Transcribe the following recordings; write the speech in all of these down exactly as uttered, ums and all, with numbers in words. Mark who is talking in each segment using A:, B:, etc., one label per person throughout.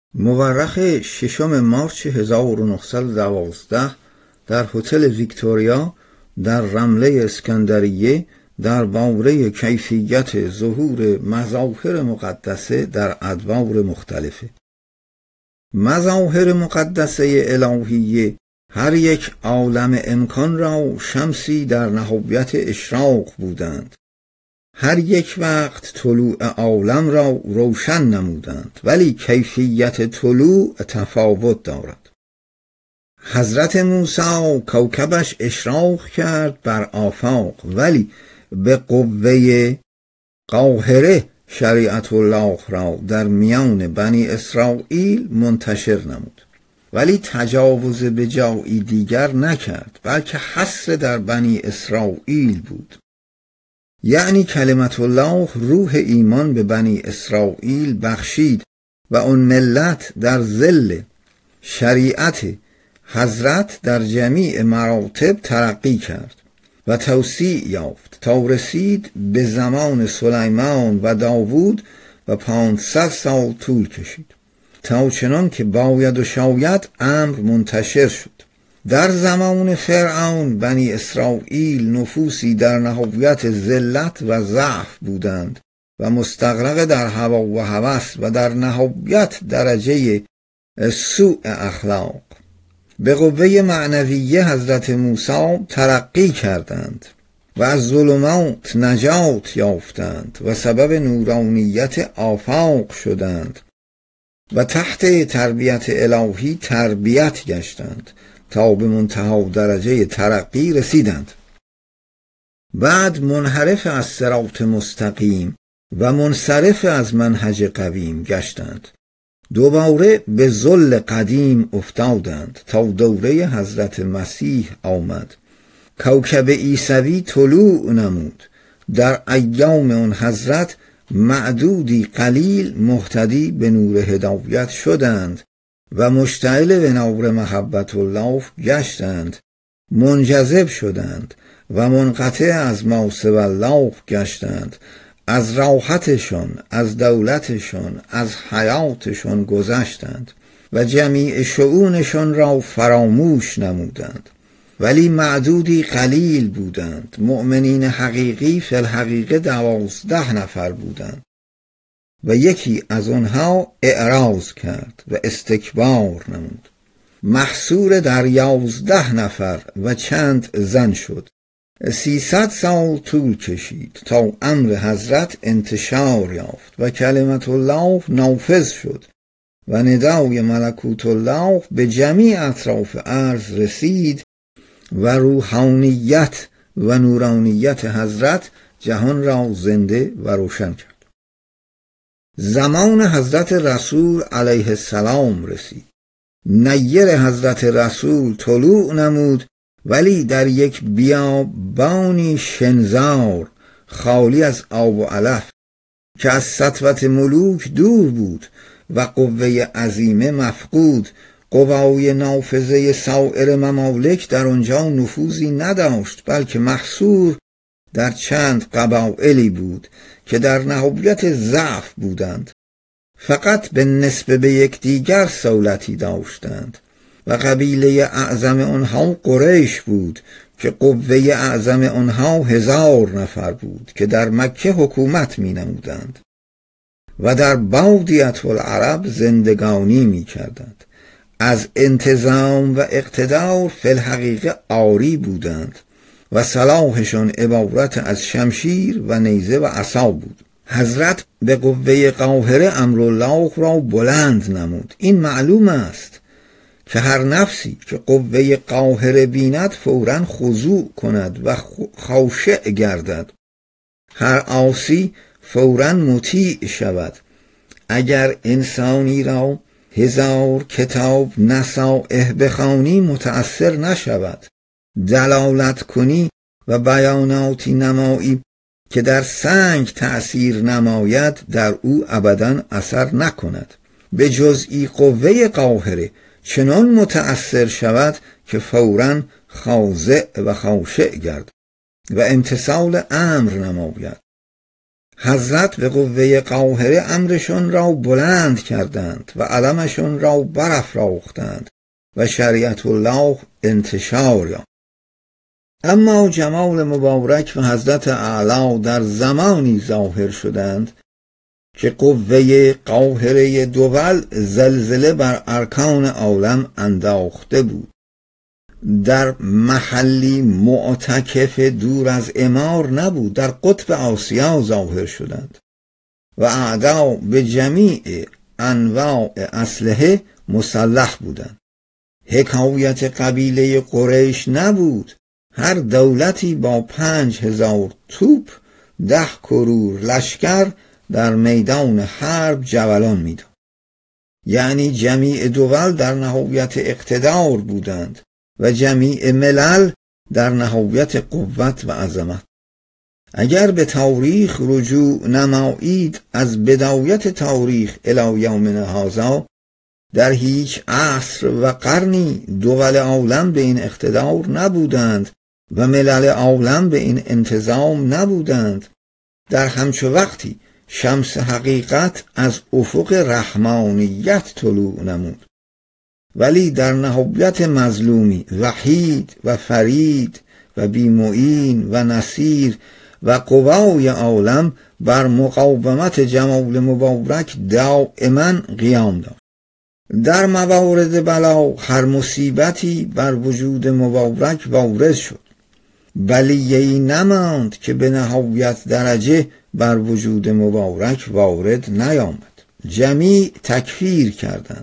A: مورخ ششم مارس هزار و نهصد و دوازده در هتل ویکتوریا در رمله اسکندریه درباره کیفیت ظهور مظاهر مقدسه در ادوار مختلفه. مظاهر مقدسه الهیه هر یک عالم امکان را شمسی در نهایت اشراق بودند. هر یک وقت طلوع عالم را روشن نمودند، ولی کیفیت طلوع تفاوت دارد. حضرت موسی کوکبش اشراق کرد بر آفاق، ولی به قوه قاهره شریعت الله را در میان بنی اسرائیل منتشر نمود، ولی تجاوز به جایی دیگر نکرد، بلکه حصر در بنی اسرائیل بود. یعنی کلمت الله روح ایمان به بنی اسرائیل بخشید و اون ملت در ظل شریعت حضرت در جمیع مراتب ترقی کرد و توسیع یافت تا رسید به زمان سلیمان و داوود و پانصد سال طول کشید تا چنان که باید و شاید امر منتشر شد. در زمان فرعون بنی اسرائیل نفوسی در نهایت ذلت و ضعف بودند و مستغرق در هوا و هوس و در نهایت درجه سوء اخلاق. به قوه معنویه حضرت موسی ترقی کردند و از ظلمات نجات یافتند و سبب نورانیت آفاق شدند و تحت تربیت الهی تربیت گشتند تا به منتها درجه ترقی رسیدند. بعد منحرف از صراط مستقیم و منصرف از منهج قویم گشتند. دوباره به ذل قدیم افتادند تا دوره حضرت مسیح آمد. کوکب عیسوی طلوع نمود. در ایام اون حضرت معدودی قلیل مهتدی به نور هدایت شدند و مشتعل به نور محبت الله گشتند، منجذب شدند و منقطع از ما سوی الله گشتند. از راحتشان، از دولتشان، از حیاتشان گذشتند و جمیع شؤونشان را فراموش نمودند. ولی معدودی قلیل بودند. مؤمنین حقیقی فی الحقیقه دوازده نفر بودند و یکی از آنها اعراض کرد و استکبار نمود. محصور در یازده نفر و چند زن شد. سیصد سال طول کشید تا امر حضرت انتشار یافت و کلمت الله نافذ شد و ندای ملکوت الله به جمیع اطراف ارض رسید و روحانیت و نورانیت حضرت جهان را زنده و روشن کرد. زمان حضرت رسول علیه السلام رسید. نیر حضرت رسول طلوع نمود، ولی در یک بیابانی شنزار خالی از آب و علف که از سطوت ملوک دور بود و قوه عظیمه مفقود، قوای نافذه سایر ممالک در آنجا نفوذی نداشت، بلکه محصور در چند قبایلی بود که در نهایت ضعف بودند. فقط به نسبت به یکدیگر سولتی داشتند و قبیله اعظم آنها قریش بود که قوه اعظم آنها هزار نفر بود که در مکه حکومت می نمودند و در بادیة العرب زندگانی می کردند. از انتظام و اقتدار فی الحقیقه عاری بودند و سلاحشان عبارت از شمشیر و نیزه و عصا بود. حضرت به قوه قاهره امرالله را بلند نمود. این معلوم است که هر نفسی که قوه قاهره بیند فوراً خضوع کند و خاشع گردد. هر عاصی فوراً مطیع شود. اگر انسانی را هزار کتاب نصائح بخوانی متأثر نشود. دلالت کنی و بیاناتی نمایی که در سنگ تأثیر نماید در او ابداً اثر نکند. به جزئی قوه قاهره چنان متأثر شود که فوراً خاضع و خاشع گردد و امتثال امر نماید. حضرت به قوه قاهره امرشون را بلند کردند و علمشون را برافراختند و شریعت الله انتشار یافت. اما جمال مبارک و حضرت اعلی در زمانی ظاهر شدند که قوه قاهره دول زلزله بر ارکان عالم انداخته بود. در محلی معتکف دور از اعمار نبود، در قطب آسیا ظاهر شدند و اعدا به جمیع انواع اسلحه مسلح بودند. حکایت قبیله قریش نبود، هر دولتی با پنج هزار توپ ده کرور لشکر در میدان حرب جولان میداد. یعنی جمیع دول در نهایت اقتدار بودند و جمیع ملل در نهایت قوت و عظمت. اگر به تاریخ رجوع نمایید، از بدایت تاریخ الی یومنا هذا در هیچ عصر و قرنی دول عالم به این اقتدار نبودند و ملل عالم به این انتظام نبودند. در همچو وقتی شمس حقیقت از افق رحمانیت طلوع نمود، ولی در نهایت مظلومی وحید و فرید و بیمعین و نصیر و قوای عالم بر مقاومت جمال مبارک دائما قیام داشت. در موارد بلا هر مصیبتی بر وجود مبارک وارد شد، بلیه‌ای نماند که به نهایت درجه بر وجود مبارک وارد نیامد. جمیع تکفیر کردند،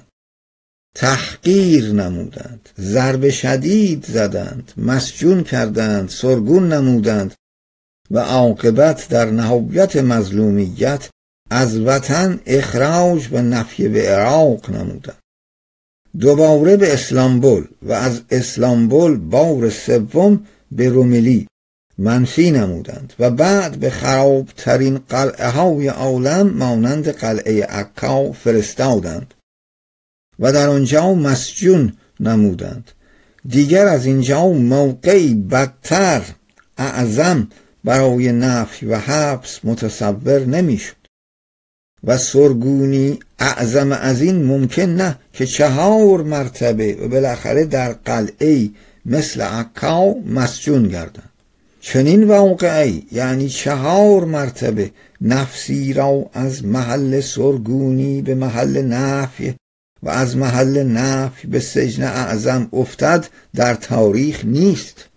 A: تحقیر نمودند، ضرب شدید زدند، مسجون کردند، سرگون نمودند و عاقبت در نهایت مظلومیت از وطن اخراج و نفی به عراق نمودند. دوباره به اسلامبول و از اسلامبول بار سوم به روملی منفی نمودند و بعد به خرابترین قلعه های عالم مانند قلعه عکا فرستادند و در آنجا مسجون نمودند. دیگر از اینجا موقعی بدتر اعظم برای نفی و حبس متصور نمیشد و سرگونی اعظم از این ممکن نه که چهار مرتبه و بالاخره در قلعه مثل عکا مسجون گردند. چنین واقعی، یعنی چهار مرتبه نفسی را از محل سرگونی به محل نفی و از محل نفی به سجن اعظم افتد، در تاریخ نیست.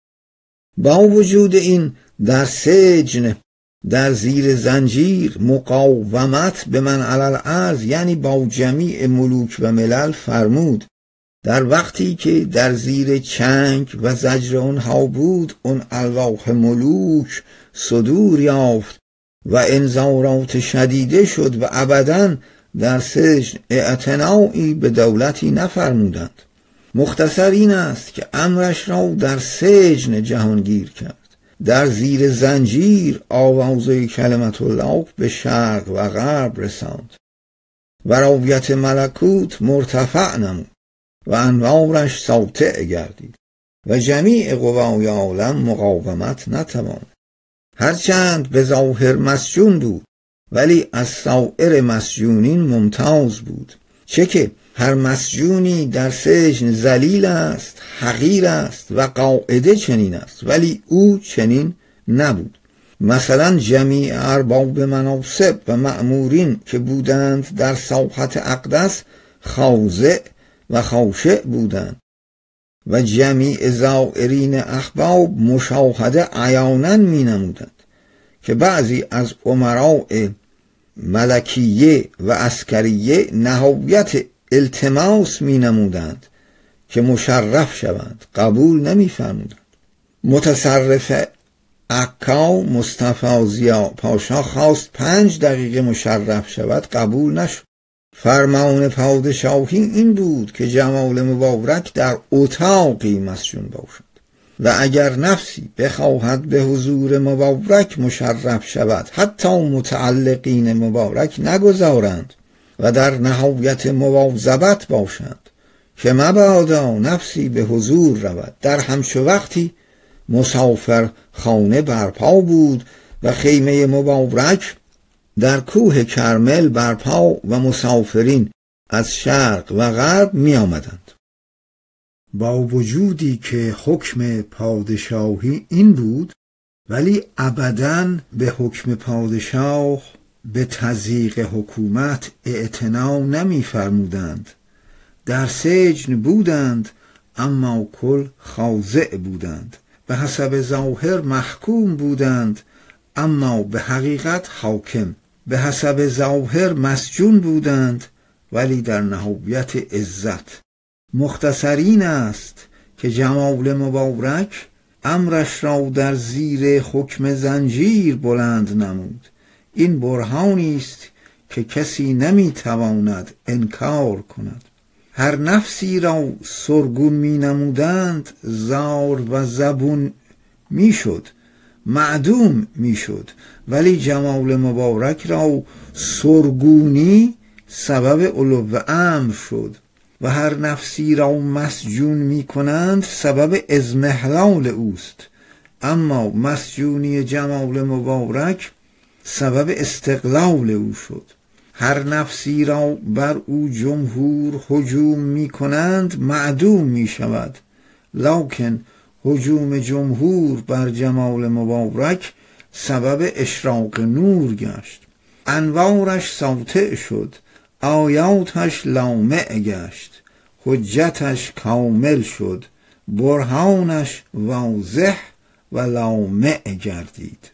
A: با وجود این در سجن، در زیر زنجیر، مقاومت به من علی الارض، یعنی با جمیع ملوک و ملل فرمود. در وقتی که در زیر چنگ و زجر اونها بود، اون الواح ملوک صدور یافت و انذارات شدیده شد و ابداً در سجن اعتنایی به دولتی نفرمودند. مختصر این است که امرش را در سجن جهانگیر کرد، در زیر زنجیر آوازه کلمت الله به شرق و غرب رساند و راویت ملکوت مرتفع نمود و انوارش ساطع گردید و جمیع قوای عالم مقاومت نتواند. هرچند به ظاهر مسجون بود، ولی از سایر مسجونین ممتاز بود، چه که هر مسجونی در سجن ذلیل است، حقیر است و قاعده چنین است، ولی او چنین نبود. مثلا جمیع ارباب مناصب و مأمورین که بودند در ساحت اقدس خاضع و خاشع بودند و جمیع زائرین احباب مشاهده عیانا می نمودند که بعضی از امراء ملکیه و عسکریه نهایت التماس می نمودند که مشرف شوند، قبول نمی فرمودند. متصرف عکا مصطفی ضیا پاشا خواست پنج دقیقه مشرف شود، قبول نشد. فرمان پادشاهی این بود که جمال مبارک در اتاقی مسجون باشد و اگر نفسی بخواهد به حضور مبارک مشرف شود، حتی متعلقین مبارک نگذارند و در نهایت مواظبت باشند که مبادا نفسی به حضور رود. در همچو وقتی مسافر خانه برپا بود و خیمه مبارک در کوه کرمل برپا و مسافرین از شرق و غرب می آمدند. با وجودی که حکم پادشاهی این بود، ولی ابداً به حکم پادشاه به تضییق حکومت اعتنا نمی فرمودند. در سجن بودند اما کل خاضع بودند، به حسب ظاهر محکوم بودند اما به حقیقت حاکم، به حسب ظاهر مسجون بودند ولی در نهایت عزت. مختصرین است که جمال مبارک امرش را در زیر حکم زنجیر بلند نمود. این برهانی است که کسی نمیتواند انکار کند. هر نفسی را سرگون می نمودند زار و زبون می شد، معدوم می شد، ولی جمال مبارک را سرگونی سبب علو امر شد و هر نفسی را مسجون می کنند سبب اضمحلال اوست، اما مسجونی جمال مبارک سبب استقلال او شد. هر نفسی را بر او جمهور هجوم می کنند معدوم می شود، لکن هجوم جمهور بر جمال مبارک سبب اشراق نور گشت. انوارش ساطع شد، آیاتش لامع گشت، حجتش کامل شد، برهانش واضح و لامع گردید.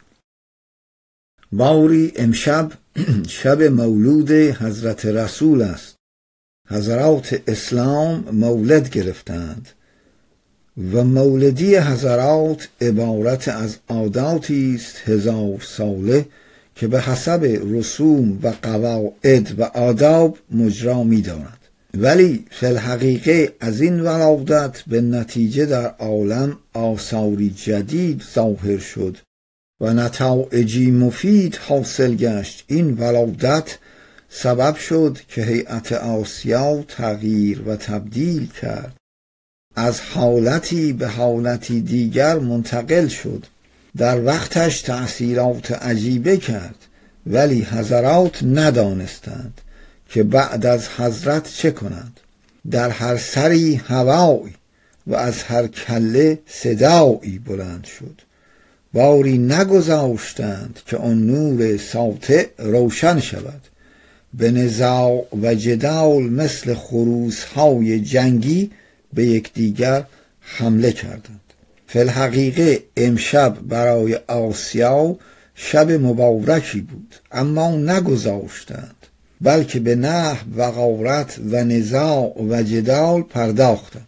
A: باری امشب شب مولود حضرت رسول است. حضرات اسلام مولد گرفتند و مولدی حضرات عبارت از عاداتی است هزار ساله که به حسب رسوم و قواعد و آداب مجرا می دارد، ولی فی الحقیقه از این ولادت به نتیجه در عالم آثاری جدید ظاهر شد و نتایجی مفید حاصل گشت. این ولادت سبب شد که هیئت آسیا تغییر و تبدیل کرد، از حالتی به حالتی دیگر منتقل شد. در وقتش تأثیرات عجیبه کرد، ولی حضرات ندانستند که بعد از حضرت چه کنند. در هر سری هوایی و از هر کله صدایی بلند شد. باری نگذاشتند که آن نور ساطع روشن شود. به نزاع و جدال مثل خروس‌های جنگی به یکدیگر حمله کردند. فی الحقیقه امشب برای آسیا شب مبارکی بود، اما نگذاشتند، بلکه به نحو و غارت و نزاع و جدال پرداختند.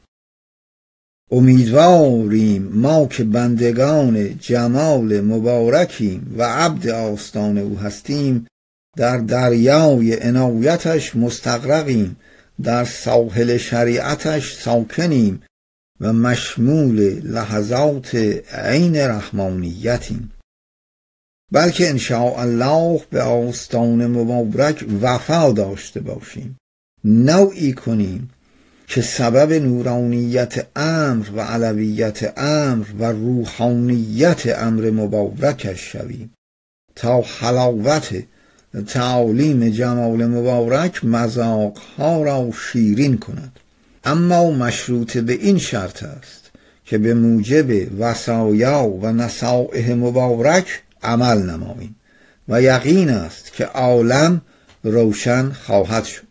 A: امیدواریم ما که بندگان جمال مبارکیم و عبد آستان او هستیم، در دریای عنایتش مستغرقیم، در ساحل شریعتش ساکنیم و مشمول لحظات عین رحمانیتیم. بلکه انشاء الله به آستان مبارک وفا داشته باشیم، نوعی کنیم که سبب نورانیت امر و علویت امر و روحانیت امر مبارکش شویم، تا حلاوت تعالیم جمال مبارک مذاقها را شیرین کند. اما مشروط به این شرط است که به موجب وصایا و نصائح مبارک عمل نماییم و یقین است که عالم روشن خواهد شد.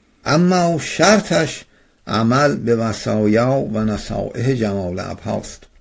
A: اما شرطش عمل به وصایا و نصائح جمال ابهاست.